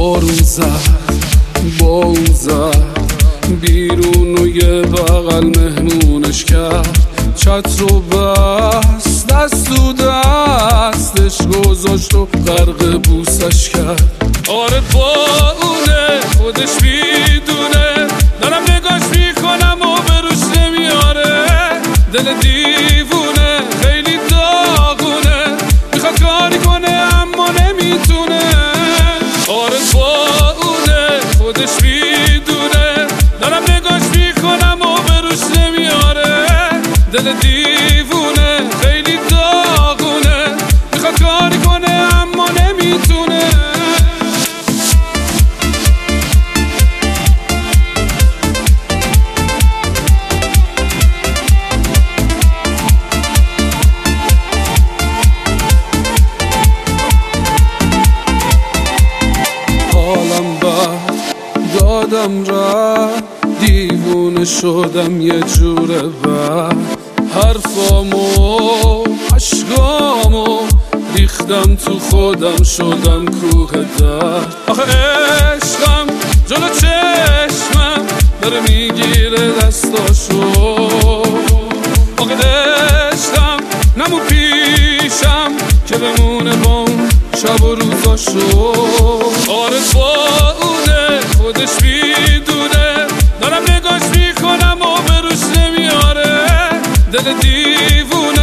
بارون زد با اون زد بیرون و یه بغل مهمونش کرد، چتر رو بست دست تو دستش گذاشت و غرق بوسش کرد. آره با اونه خودش میدونه، دارم نگاش میکنم و بروش نمیاره. دل دیوونه خیلی داغونه، میخواد کاری کنه اما نمیتونه. آره با اونه خودش میدونه، دارم نگاش میکنم و بروش نمیاره. دل دیوونه خیلی داغونه، میخواد کاری کنه اما نمیتونه. حالم بد دادم رفت، دیوونه شدم یه جوره بد. حرفامو عشقامو ریختم تو خودم، شدم کوه درد. آخه عشقم جلو چشمم داره میگیره دستاشو. آخه عشقم نمون پیشم که بمونه با اون شب و روزاشو. آره با اونه خودش میدونه، دارم نگاش میکنم و بروش نمیاره. دل دیوونه